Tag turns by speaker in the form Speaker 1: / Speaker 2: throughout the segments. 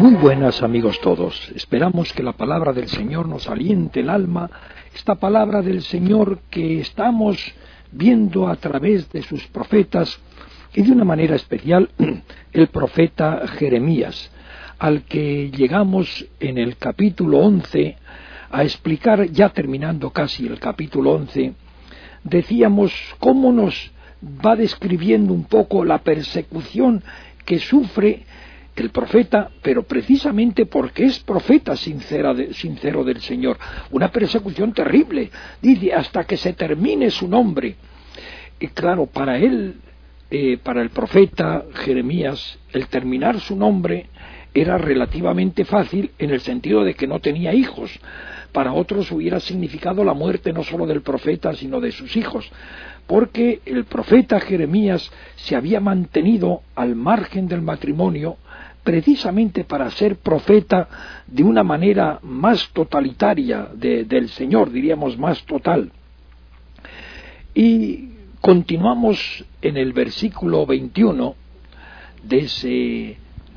Speaker 1: Muy buenas amigos todos, esperamos que la palabra del Señor nos aliente el alma, esta palabra del Señor que estamos viendo a través de sus profetas y de una manera especial el profeta Jeremías, al que llegamos en el capítulo 11 a explicar, ya terminando casi el capítulo 11, decíamos cómo nos va describiendo un poco la persecución que sufre el profeta, pero precisamente porque es profeta sincero del Señor, una persecución terrible, dice, hasta que se termine su nombre. Y claro, para él, para el profeta Jeremías, el terminar su nombre era relativamente fácil en el sentido de que no tenía hijos. Para otros hubiera significado la muerte no solo del profeta, sino de sus hijos, porque el profeta Jeremías se había mantenido al margen del matrimonio precisamente para ser profeta de una manera más totalitaria del Señor, diríamos más total. Y continuamos en el versículo 21 de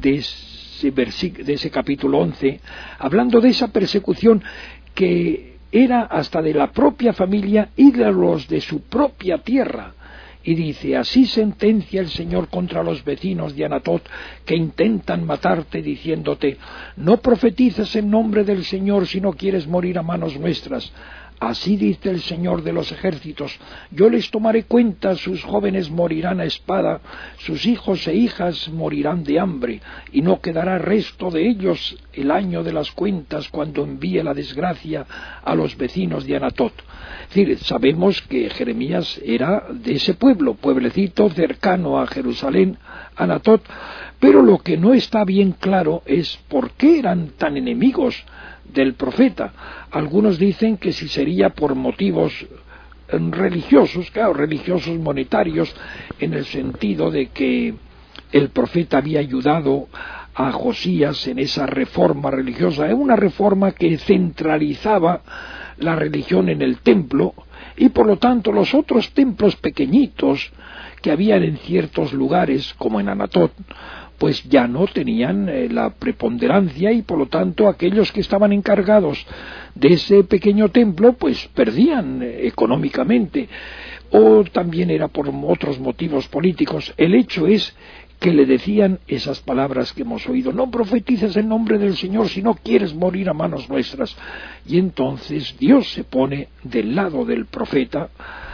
Speaker 1: ese capítulo 11, hablando de esa persecución que era hasta de la propia familia y de los de su propia tierra. Y dice, así sentencia el Señor contra los vecinos de Anatot que intentan matarte, diciéndote, no profetices en nombre del Señor si no quieres morir a manos nuestras. Así dice el Señor de los ejércitos, yo les tomaré cuenta, sus jóvenes morirán a espada, sus hijos e hijas morirán de hambre, y no quedará resto de ellos el año de las cuentas cuando envíe la desgracia a los vecinos de Anatot. Es decir, sabemos que Jeremías era de ese pueblecito cercano a Jerusalén, Anatot, pero lo que no está bien claro es por qué eran tan enemigos del profeta. Algunos dicen que si sería por motivos religiosos, claro, religiosos monetarios, en el sentido de que el profeta había ayudado a Josías en esa reforma religiosa, una reforma que centralizaba la religión en el templo, y por lo tanto los otros templos pequeñitos que habían en ciertos lugares, como en Anatot, pues ya no tenían la preponderancia, y por lo tanto aquellos que estaban encargados de ese pequeño templo pues perdían económicamente, o también era por otros motivos políticos. El hecho es que le decían esas palabras que hemos oído, no profetices en nombre del Señor si no quieres morir a manos nuestras. Y entonces Dios se pone del lado del profeta,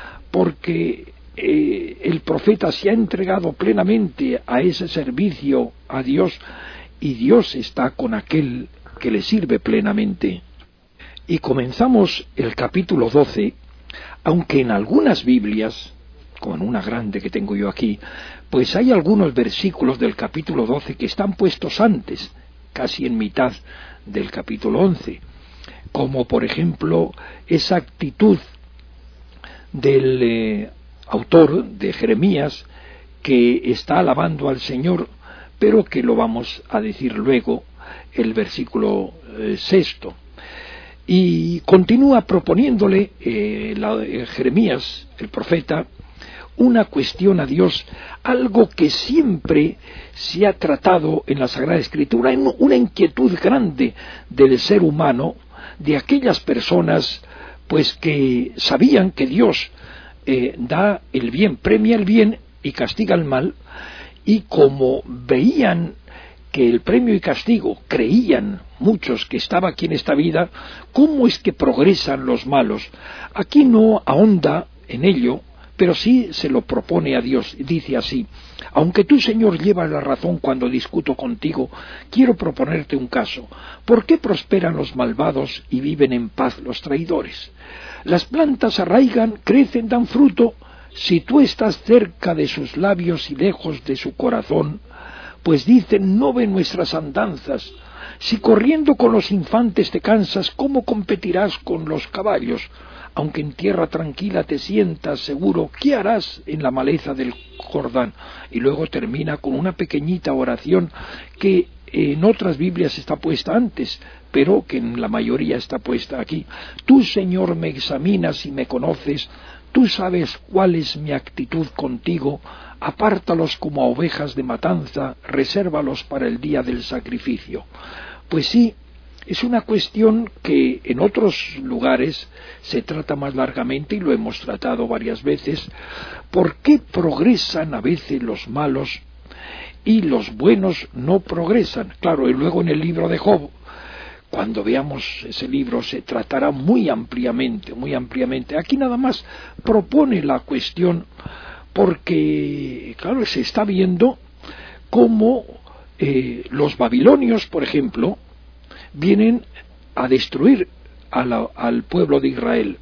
Speaker 1: porque el profeta se ha entregado plenamente a ese servicio a Dios, y Dios está con aquel que le sirve plenamente. Y comenzamos el capítulo 12, aunque en algunas Biblias, como en una grande que tengo yo aquí, pues hay algunos versículos del capítulo 12 que están puestos antes, casi en mitad del capítulo 11, como por ejemplo esa actitud del autor de Jeremías, que está alabando al Señor, pero que lo vamos a decir luego, el versículo 6. Y continúa proponiéndole Jeremías, el profeta, una cuestión a Dios, algo que siempre se ha tratado en la Sagrada Escritura, una inquietud grande del ser humano, de aquellas personas pues que sabían que Dios da el bien, premia el bien y castiga el mal, y como veían que el premio y castigo, creían muchos que estaba aquí en esta vida, ¿cómo es que progresan los malos? Aquí no ahonda en ello, pero sí se lo propone a Dios. Dice así, aunque tú, Señor, llevas la razón cuando discuto contigo, quiero proponerte un caso. ¿Por qué prosperan los malvados y viven en paz los traidores? Las plantas arraigan, crecen, dan fruto, si tú estás cerca de sus labios y lejos de su corazón, pues dicen, no ven nuestras andanzas. Si corriendo con los infantes te cansas, ¿cómo competirás con los caballos? Aunque en tierra tranquila te sientas seguro, ¿qué harás en la maleza del Jordán? Y luego termina con una pequeñita oración que en otras Biblias está puesta antes, pero que en la mayoría está puesta aquí. Tú, Señor, me examinas y me conoces, tú sabes cuál es mi actitud contigo, apártalos como a ovejas de matanza, resérvalos para el día del sacrificio. Pues sí, es una cuestión que en otros lugares se trata más largamente y lo hemos tratado varias veces. ¿Por qué progresan a veces los malos y los buenos no progresan? Claro, y luego en el libro de Job, cuando veamos ese libro, se tratará muy ampliamente, muy ampliamente. Aquí nada más propone la cuestión porque, claro, se está viendo cómo los babilonios, por ejemplo, vienen a destruir al pueblo de Israel.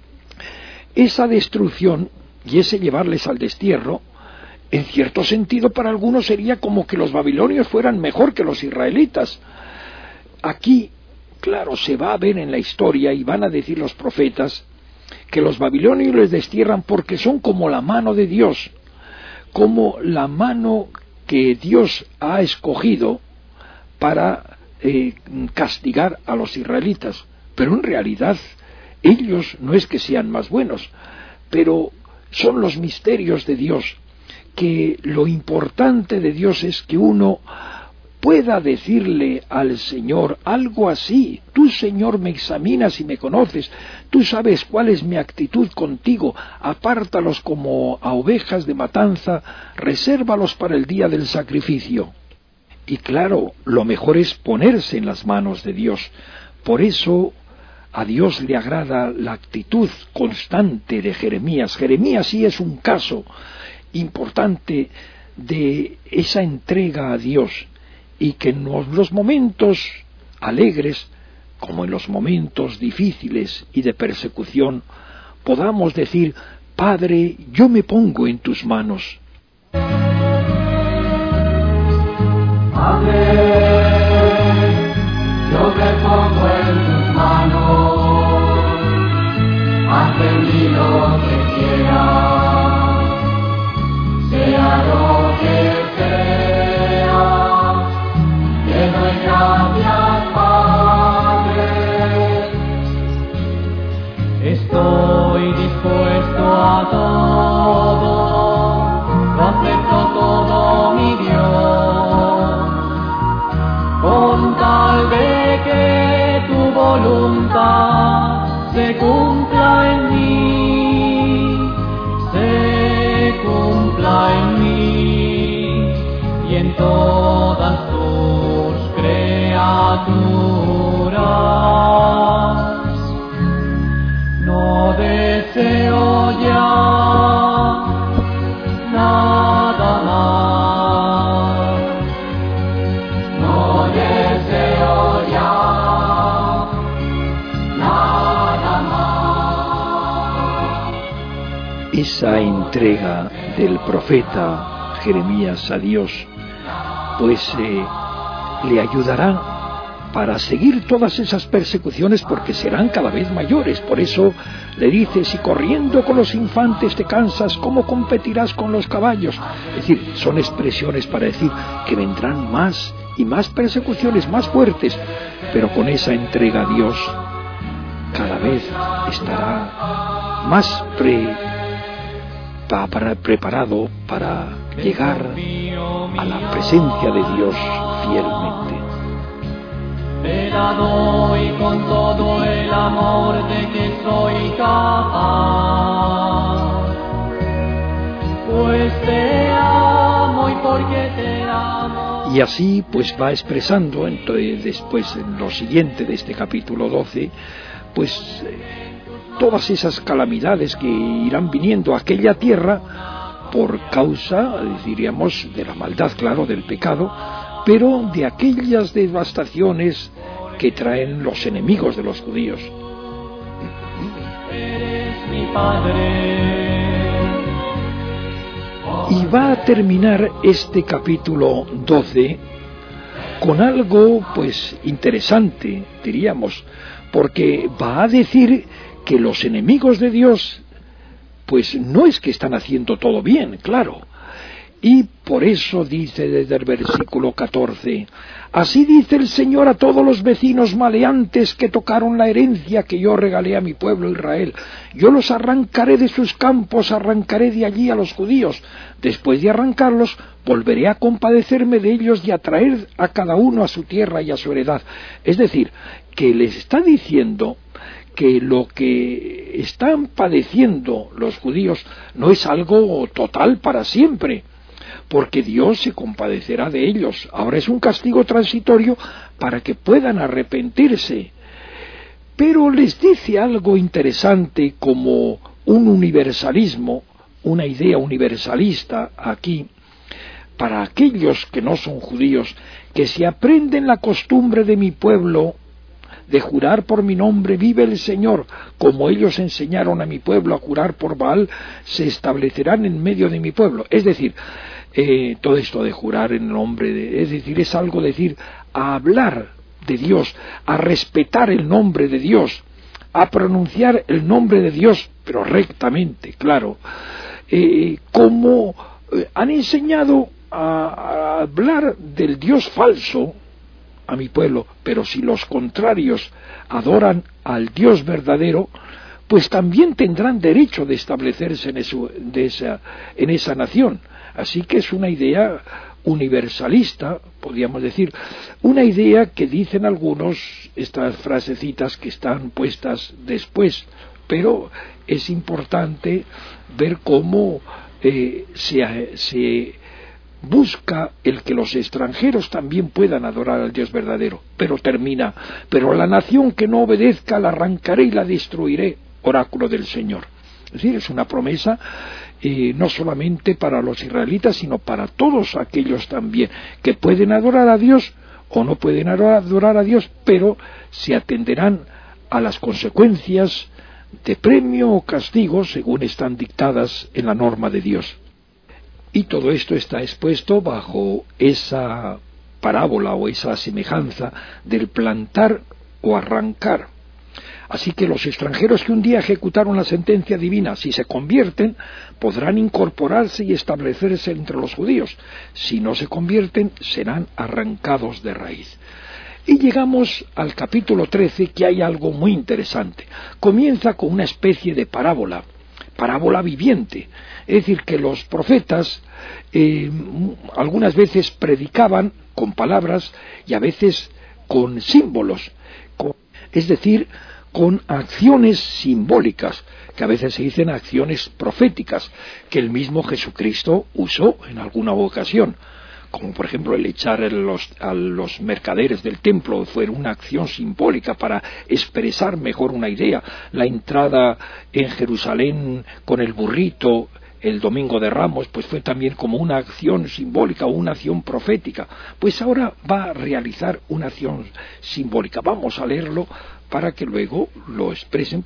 Speaker 1: Esa destrucción y ese llevarles al destierro, en cierto sentido para algunos sería como que los babilonios fueran mejor que los israelitas. Aquí, claro, se va a ver en la historia y van a decir los profetas que los babilonios les destierran porque son como la mano de Dios, como la mano que Dios ha escogido para castigar a los israelitas. Pero en realidad ellos no es que sean más buenos, pero son los misterios de Dios, que lo importante de Dios es que uno pueda decirle al Señor algo así: tú, Señor, me examinas y me conoces, tú sabes cuál es mi actitud contigo, apártalos como a ovejas de matanza, resérvalos para el día del sacrificio. Y claro, lo mejor es ponerse en las manos de Dios. Por eso a Dios le agrada la actitud constante de Jeremías. Jeremías sí es un caso importante de esa entrega a Dios, y que en los momentos alegres como en los momentos difíciles y de persecución podamos decir: Padre, yo me pongo en tus manos.
Speaker 2: Padre, yo me pongo en tus manos, haz de mí lo que quieras, sea lo que sea, te doy gracias, Padre. Estoy dispuesto a todo, lo acepto todo, mi Dios, con tal de que tu voluntad se cumpla en mí, se cumpla en mí y en todas tus criaturas. No deseo ya nada más, no deseo ya nada más.
Speaker 1: Esa entrega del profeta Jeremías a Dios pues le ayudará para seguir todas esas persecuciones, porque serán cada vez mayores. Por eso le dice: si corriendo con los infantes te cansas, ¿cómo competirás con los caballos? Es decir, son expresiones para decir que vendrán más y más persecuciones, más fuertes, pero con esa entrega a Dios cada vez estará más preparado para llegar a la presencia de Dios fielmente.
Speaker 2: Te la doy con todo el amor de que soy capaz, pues te amo y porque te amo.
Speaker 1: Y así pues va expresando entonces, después en lo siguiente de este capítulo 12, pues todas esas calamidades que irán viniendo a aquella tierra por causa, diríamos, de la maldad, claro, del pecado, pero de aquellas devastaciones que traen los enemigos de los judíos.
Speaker 2: Eres mi Padre.
Speaker 1: Y va a terminar este capítulo 12 con algo pues interesante, diríamos, porque va a decir que los enemigos de Dios pues no es que están haciendo todo bien, claro, Y por eso dice desde el versículo 14, así dice el Señor a todos los vecinos maleantes que tocaron la herencia que yo regalé a mi pueblo Israel. Yo los arrancaré de sus campos, arrancaré de allí a los judíos. Después de arrancarlos, volveré a compadecerme de ellos y a traer a cada uno a su tierra y a su heredad. Es decir, que les está diciendo que lo que están padeciendo los judíos no es algo total para siempre, porque Dios se compadecerá de ellos. Ahora es un castigo transitorio para que puedan arrepentirse. Pero les dice algo interesante como un universalismo, una idea universalista aquí, para aquellos que no son judíos, que si aprenden la costumbre de mi pueblo de jurar por mi nombre, vive el Señor, como ellos enseñaron a mi pueblo a jurar por Baal, se establecerán en medio de mi pueblo. Es decir, todo esto de jurar en nombre de, es decir, es algo decir, a hablar de Dios, a respetar el nombre de Dios, a pronunciar el nombre de Dios, pero rectamente, claro, como han enseñado a hablar del Dios falso a mi pueblo, pero si los contrarios adoran al Dios verdadero, pues también tendrán derecho de establecerse en esa nación. Así que es una idea universalista, podríamos decir, una idea que dicen algunos, estas frasecitas que están puestas después, pero es importante ver cómo se busca el que los extranjeros también puedan adorar al Dios verdadero, pero termina, pero la nación que no obedezca la arrancaré y la destruiré, oráculo del Señor. Es decir, es una promesa no solamente para los israelitas, sino para todos aquellos también que pueden adorar a Dios o no pueden adorar a Dios, pero se atenderán a las consecuencias de premio o castigo según están dictadas en la norma de Dios. Y todo esto está expuesto bajo esa parábola o esa semejanza del plantar o arrancar. Así que los extranjeros que un día ejecutaron la sentencia divina, si se convierten, podrán incorporarse y establecerse entre los judíos. Si no se convierten, serán arrancados de raíz. Y llegamos al capítulo 13, que hay algo muy interesante. Comienza con una especie de parábola viviente. Es decir, que los profetas algunas veces predicaban con palabras y a veces con símbolos, es decir, con acciones simbólicas, que a veces se dicen acciones proféticas, que el mismo Jesucristo usó en alguna ocasión, como por ejemplo el echar a los mercaderes del templo fue una acción simbólica para expresar mejor una idea, la entrada en Jerusalén con el burrito el domingo de Ramos, pues fue también como una acción simbólica o una acción profética. Pues ahora va a realizar una acción simbólica. Vamos a leerlo para que luego lo expresen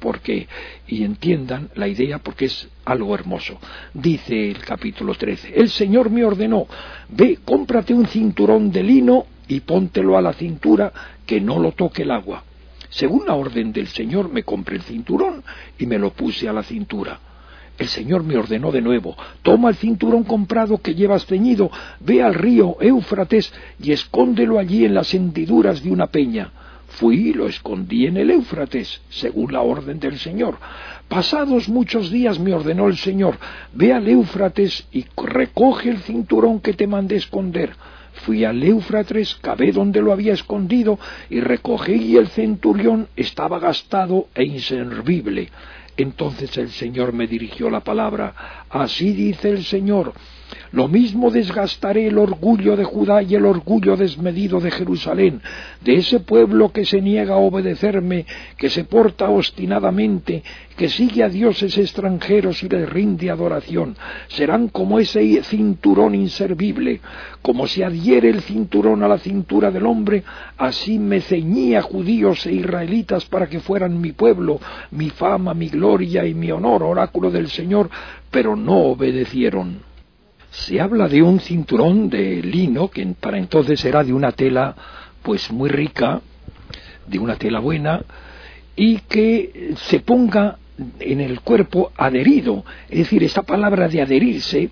Speaker 1: y entiendan la idea, porque es algo hermoso. Dice el capítulo 13, el Señor me ordenó, ve, cómprate un cinturón de lino y póntelo a la cintura, que no lo toque el agua. Según la orden del Señor me compré el cinturón y me lo puse a la cintura. El Señor me ordenó de nuevo, toma el cinturón comprado que llevas ceñido, ve al río Éufrates y escóndelo allí en las hendiduras de una peña. Fui y lo escondí en el Éufrates, según la orden del Señor. Pasados muchos días me ordenó el Señor, ve al Éufrates y recoge el cinturón que te mandé esconder. Fui al Éufrates, cavé donde lo había escondido y recogí, y el centurión estaba gastado e inservible. Entonces el Señor me dirigió la palabra, así dice el Señor, lo mismo desgastaré el orgullo de Judá y el orgullo desmedido de Jerusalén, de ese pueblo que se niega a obedecerme, que se porta obstinadamente, que sigue a dioses extranjeros y les rinde adoración. Serán como ese cinturón inservible, como se adhiere el cinturón a la cintura del hombre, así me ceñí a judíos e israelitas para que fueran mi pueblo, mi fama, mi gloria y mi honor, oráculo del Señor, pero no obedecieron. Se habla de un cinturón de lino, que para entonces era de una tela pues muy rica, de una tela buena, y que se ponga en el cuerpo adherido. Es decir, esta palabra de adherirse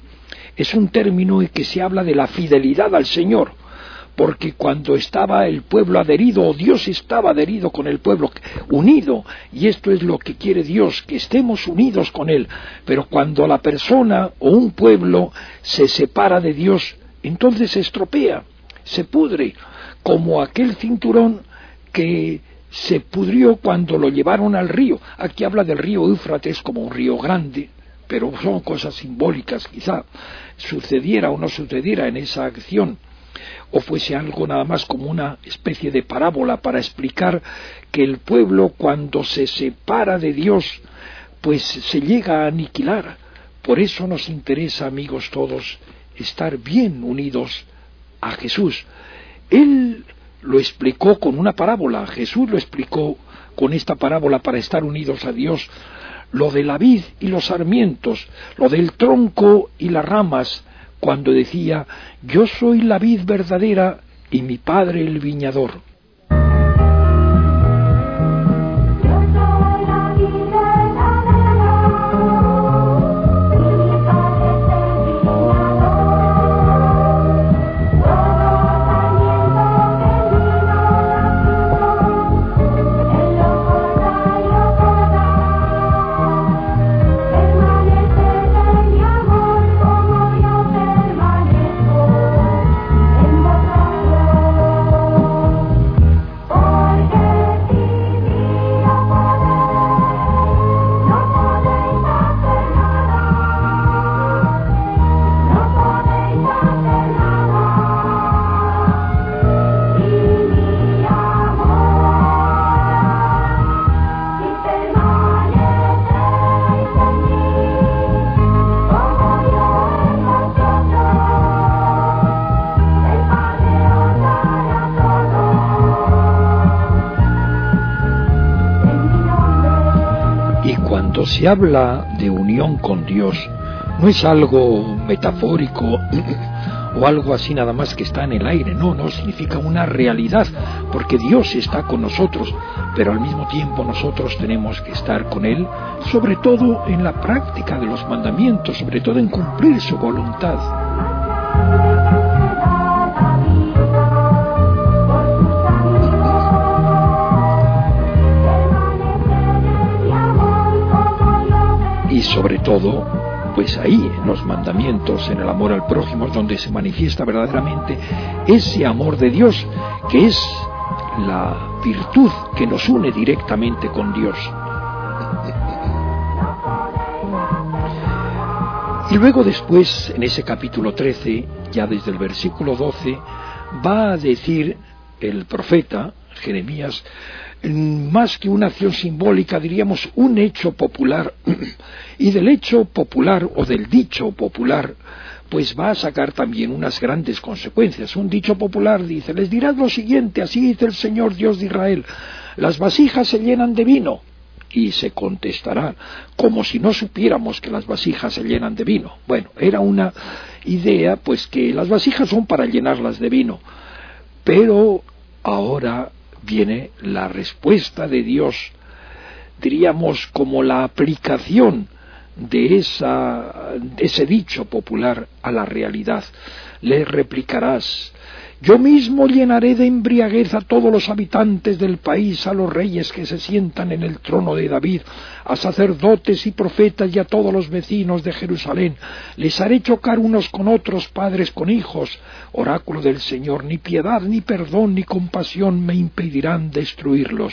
Speaker 1: es un término en que se habla de la fidelidad al Señor, porque cuando estaba el pueblo adherido, o Dios estaba adherido con el pueblo, unido, y esto es lo que quiere Dios, que estemos unidos con Él, pero cuando la persona o un pueblo se separa de Dios, entonces se estropea, se pudre, como aquel cinturón que se pudrió cuando lo llevaron al río. Aquí habla del río Éufrates como un río grande, pero son cosas simbólicas, quizá sucediera o no sucediera en esa acción, o fuese algo nada más como una especie de parábola para explicar que el pueblo, cuando se separa de Dios, pues se llega a aniquilar. Por eso nos interesa, amigos todos, estar bien unidos a Jesús. Él lo explicó con una parábola, Jesús lo explicó con esta parábola para estar unidos a Dios, lo de la vid y los sarmientos, lo del tronco y las ramas, cuando decía: yo soy la vid verdadera y mi Padre el viñador. Se habla de unión con Dios, no es algo metafórico o algo así nada más que está en el aire, no, significa una realidad, porque Dios está con nosotros, pero al mismo tiempo nosotros tenemos que estar con Él, sobre todo en la práctica de los mandamientos, sobre todo en cumplir su voluntad. Y sobre todo, pues ahí, en los mandamientos, en el amor al prójimo, es donde se manifiesta verdaderamente ese amor de Dios, que es la virtud que nos une directamente con Dios. Y luego después, en ese capítulo 13, ya desde el versículo 12, va a decir el profeta Jeremías, más que una acción simbólica, diríamos un hecho popular, y del hecho popular o del dicho popular, pues va a sacar también unas grandes consecuencias. Un dicho popular dice: les dirás lo siguiente, así dice el Señor Dios de Israel, las vasijas se llenan de vino, y se contestará, como si no supiéramos que las vasijas se llenan de vino. Bueno, era una idea, pues que las vasijas son para llenarlas de vino, pero ahora viene la respuesta de Dios, diríamos como la aplicación de ese dicho popular a la realidad. Le replicarás: yo mismo llenaré de embriaguez a todos los habitantes del país, a los reyes que se sientan en el trono de David, a sacerdotes y profetas y a todos los vecinos de Jerusalén. Les haré chocar unos con otros, padres con hijos. Oráculo del Señor, ni piedad, ni perdón, ni compasión me impedirán destruirlos.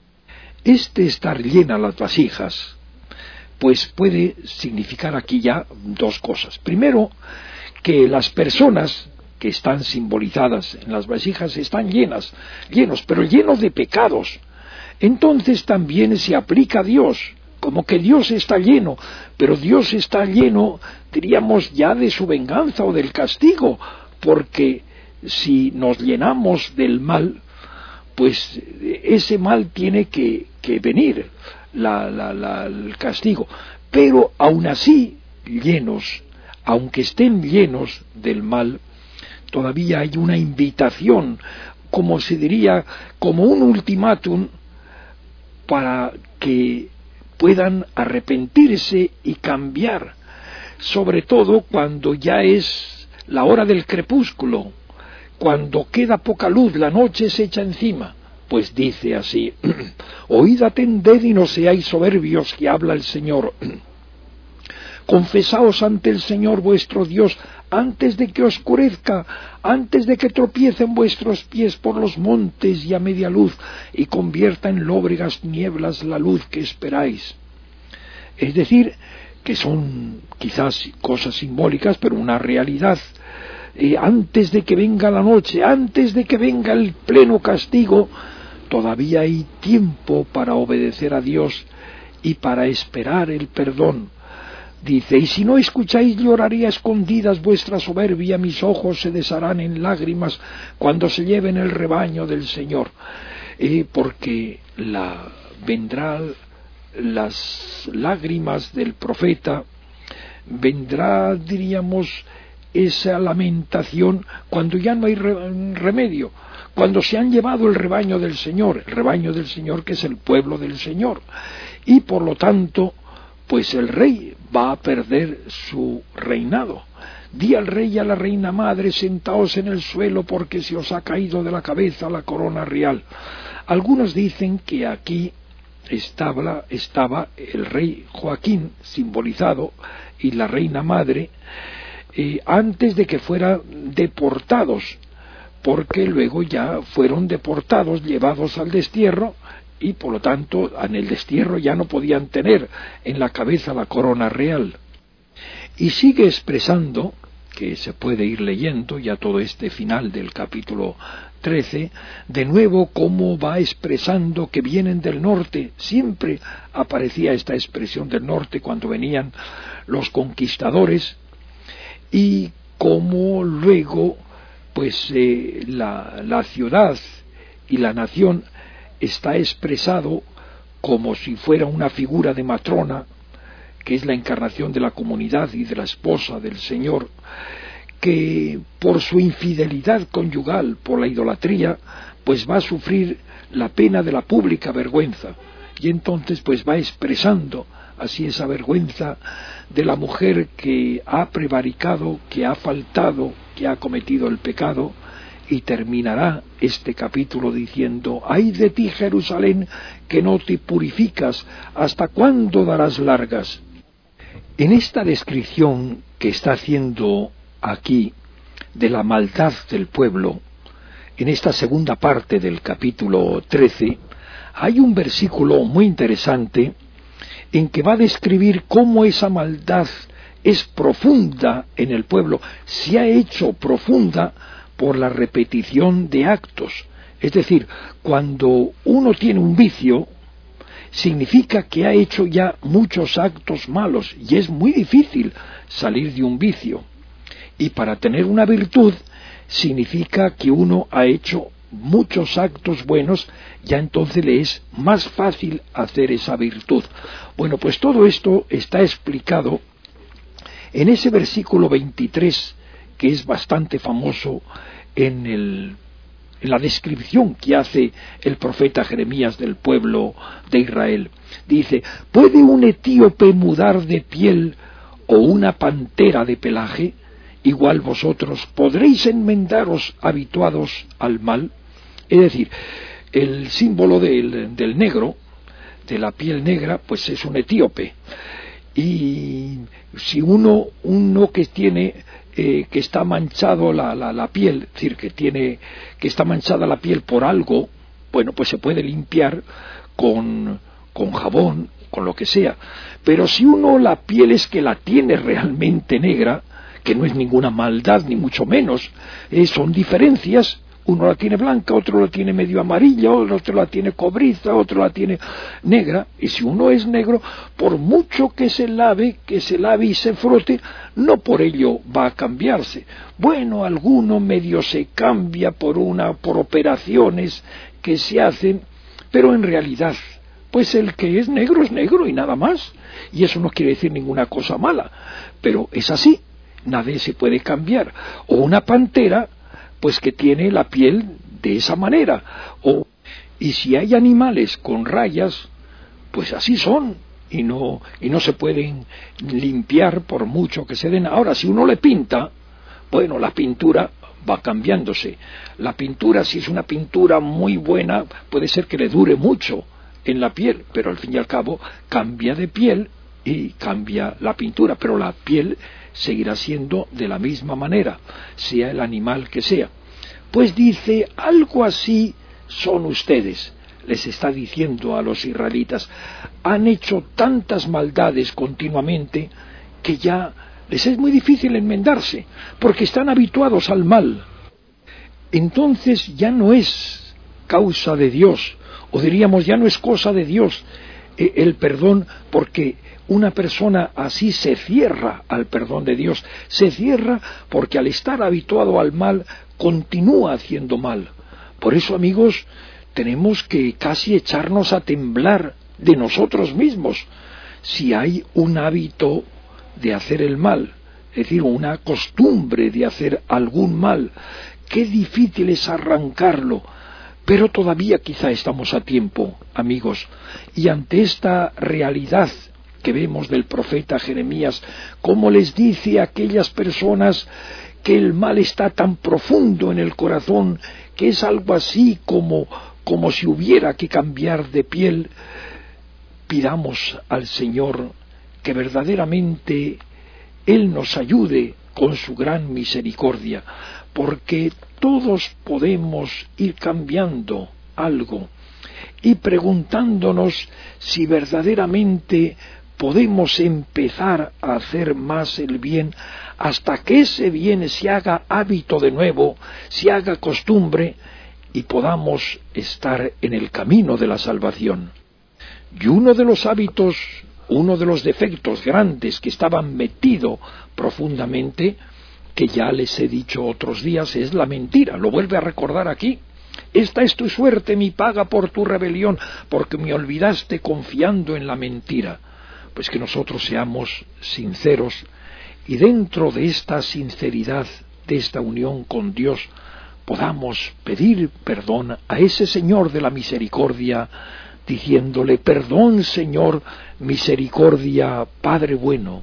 Speaker 1: Estar llena las vasijas, pues puede significar aquí ya dos cosas. Primero, que las personas que están simbolizadas en las vasijas están llenos, pero llenos de pecados. Entonces también se aplica a Dios, como que Dios está lleno, pero Dios está lleno, diríamos, ya de su venganza o del castigo, porque si nos llenamos del mal, pues ese mal tiene que venir, el castigo. Pero aún así, llenos, aunque estén llenos del mal, todavía hay una invitación, como se diría, como un ultimátum, para que puedan arrepentirse y cambiar sobre todo cuando ya es la hora del crepúsculo, cuando queda poca luz, la noche se echa encima. Pues dice así: oíd, atended y no seáis soberbios, que habla el Señor. Confesaos ante el Señor vuestro Dios antes de que oscurezca, antes de que tropiecen vuestros pies por los montes y a media luz, y convierta en lóbregas nieblas la luz que esperáis. Es decir, que son quizás cosas simbólicas, pero una realidad. Antes de que venga la noche, antes de que venga el pleno castigo, todavía hay tiempo para obedecer a Dios y para esperar el perdón. Dice: y si no escucháis, lloraré a escondidas vuestra soberbia, mis ojos se desharán en lágrimas cuando se lleven el rebaño del Señor. Porque vendrán las lágrimas del profeta, vendrá, diríamos, esa lamentación cuando ya no hay remedio, cuando se han llevado el rebaño del Señor que es el pueblo del Señor, y por lo tanto pues el rey va a perder su reinado. Di al rey y a la reina madre: sentaos en el suelo, porque se os ha caído de la cabeza la corona real. Algunos dicen que aquí estaba el rey Joaquín simbolizado y la reina madre antes de que fueran deportados, porque luego ya fueron deportados, llevados al destierro, y por lo tanto en el destierro ya no podían tener en la cabeza la corona real. Y sigue expresando, que se puede ir leyendo ya todo este final del capítulo 13, de nuevo cómo va expresando que vienen del norte. Siempre aparecía esta expresión del norte cuando venían los conquistadores, y cómo luego pues la ciudad y la nación está expresado como si fuera una figura de matrona, que es la encarnación de la comunidad y de la esposa del Señor, que por su infidelidad conyugal, por la idolatría, pues va a sufrir la pena de la pública vergüenza, y entonces pues va expresando así esa vergüenza de la mujer que ha prevaricado, que ha faltado, que ha cometido el pecado. Y terminará este capítulo diciendo: ay de ti, Jerusalén, que no te purificas, ¿hasta cuándo darás largas? En esta descripción que está haciendo aquí de la maldad del pueblo, en esta segunda parte del capítulo 13, hay un versículo muy interesante en que va a describir cómo esa maldad es profunda en el pueblo, se ha hecho profunda por la repetición de actos. Es decir, cuando uno tiene un vicio, significa que ha hecho ya muchos actos malos, y es muy difícil salir de un vicio. Y para tener una virtud, significa que uno ha hecho muchos actos buenos, ya entonces le es más fácil hacer esa virtud. Bueno, pues todo esto está explicado en ese versículo 23, que es bastante famoso en la descripción que hace el profeta Jeremías del pueblo de Israel. Dice: ¿puede un etíope mudar de piel o una pantera de pelaje? Igual vosotros podréis enmendaros habituados al mal. Es decir, el símbolo del negro, de la piel negra, pues es un etíope. Y si uno que tiene que está manchado la piel, es decir, que está manchada la piel por algo, bueno, pues se puede limpiar con jabón, con lo que sea. Pero si uno la piel es que la tiene realmente negra, que no es ninguna maldad ni mucho menos, son diferencias. Uno la tiene blanca, otro la tiene medio amarilla, otro la tiene cobriza, otro la tiene negra. Y si uno es negro, por mucho que se lave y se frote, no por ello va a cambiarse. Bueno, alguno medio se cambia por operaciones que se hacen, pero en realidad, pues el que es negro y nada más. Y eso no quiere decir ninguna cosa mala, pero es así, nadie se puede cambiar. O una pantera, pues que tiene la piel de esa manera. Y si hay animales con rayas, pues así son. y no se pueden limpiar por mucho que se den. Ahora, si uno le pinta, bueno, la pintura va cambiándose. La pintura, si es una pintura muy buena, puede ser que le dure mucho en la piel, pero al fin y al cabo cambia de piel y cambia la pintura, pero la piel seguirá siendo de la misma manera, sea el animal que sea. Pues dice, algo así son ustedes, les está diciendo a los israelitas, han hecho tantas maldades continuamente que ya les es muy difícil enmendarse, porque están habituados al mal. Entonces ya no es causa de Dios, o diríamos ya no es cosa de Dios el perdón, porque una persona así se cierra al perdón de Dios, se cierra porque al estar habituado al mal continúa haciendo mal. Por eso, amigos, tenemos que casi echarnos a temblar de nosotros mismos si hay un hábito de hacer el mal, es decir, una costumbre de hacer algún mal. Qué difícil es arrancarlo, pero todavía quizá estamos a tiempo, amigos, y ante esta realidad que vemos del profeta Jeremías, cómo les dice a aquellas personas que el mal está tan profundo en el corazón, que es algo así como si hubiera que cambiar de piel, pidamos al Señor que verdaderamente Él nos ayude con su gran misericordia, porque todos podemos ir cambiando algo y preguntándonos si verdaderamente podemos empezar a hacer más el bien hasta que ese bien se haga hábito de nuevo, se haga costumbre y podamos estar en el camino de la salvación. Y uno de los hábitos, uno de los defectos grandes que estaban metido profundamente, que ya les he dicho otros días, es la mentira. Lo vuelve a recordar aquí. Esta es tu suerte, mi paga por tu rebelión, porque me olvidaste confiando en la mentira. Pues que nosotros seamos sinceros y dentro de esta sinceridad, de esta unión con Dios, podamos pedir perdón a ese Señor de la misericordia, diciéndole, perdón, Señor, misericordia, Padre bueno.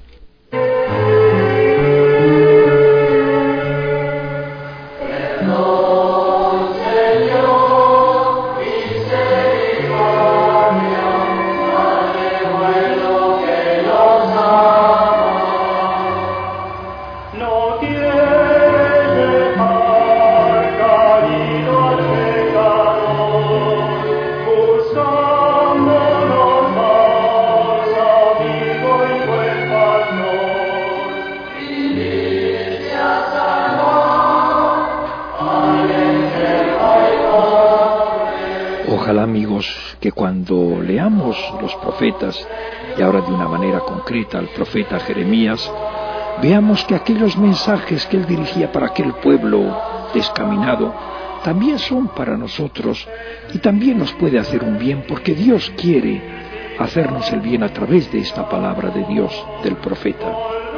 Speaker 1: Ojalá, amigos, que cuando leamos los profetas, y ahora de una manera concreta al profeta Jeremías, veamos que aquellos mensajes que él dirigía para aquel pueblo descaminado, también son para nosotros y también nos puede hacer un bien, porque Dios quiere hacernos el bien a través de esta palabra de Dios, del profeta.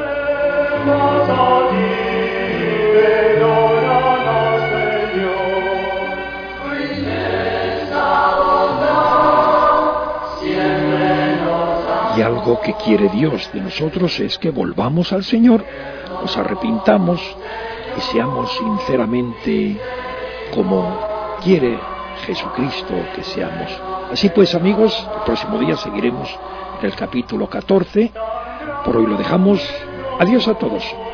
Speaker 1: Y algo que quiere Dios de nosotros es que volvamos al Señor, nos arrepintamos y seamos sinceramente como quiere Jesucristo que seamos. Así pues, amigos, el próximo día seguiremos en el capítulo 14. Por hoy lo dejamos. Adiós a todos.